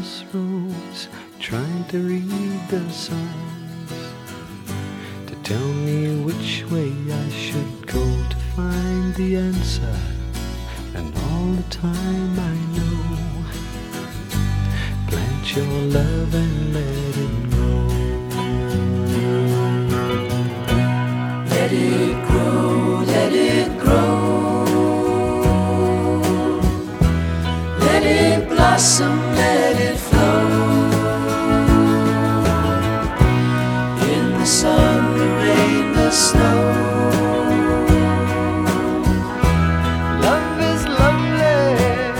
crossroads, trying to read the signs to tell me which way I should go to find the answer. And all the time I know, plant your love and let it grow. Let it grow, let it grow. Let it blossom, let it flow. In the sun, the rain, the snow. Love is lovely.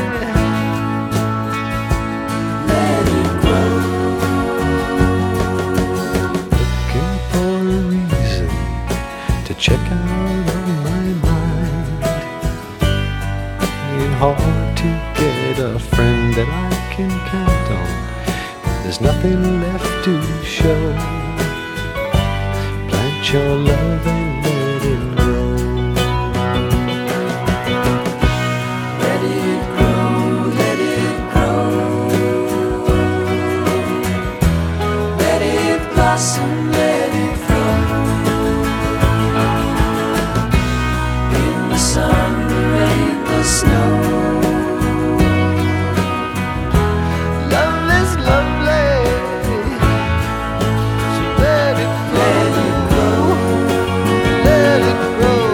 Let it grow. Looking for a reason to check out of my mind. It's hard to get a friend that I can count on. There's nothing left to show. Plant your love and let it grow. Let it grow, let it grow. Let it blossom, let it flow. In the sun, the rain, the snow. Love is lovely, so let it grow, let it grow.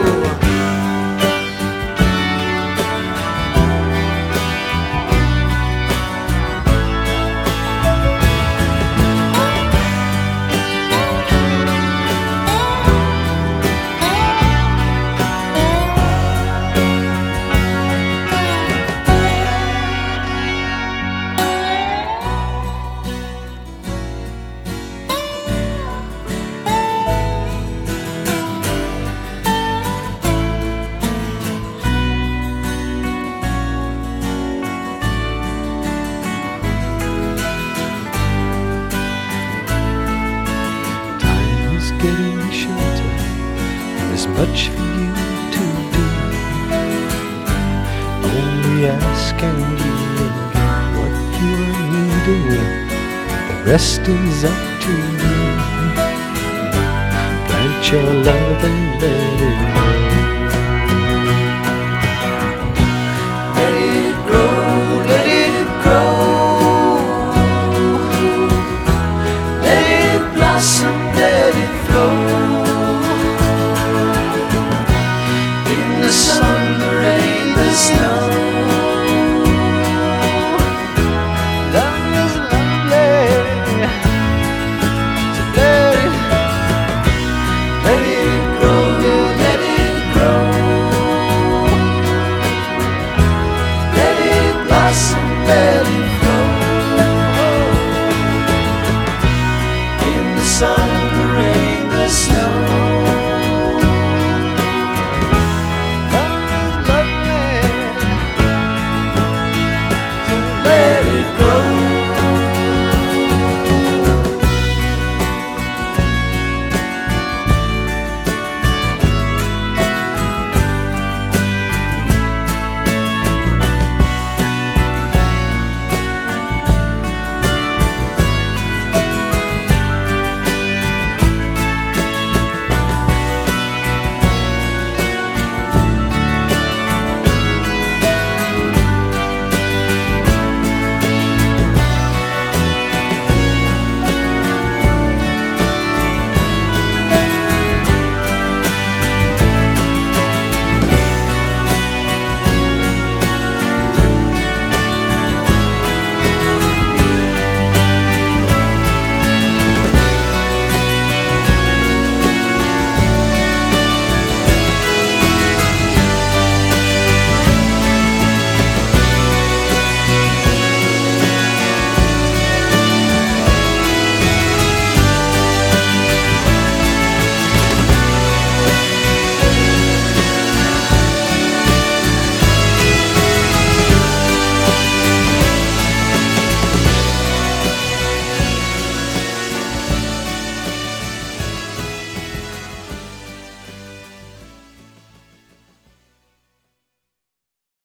Getting shelter, there's much for you to do. Only ask and you will get what you are needing. The rest is up to you. Plant your love and let it grow.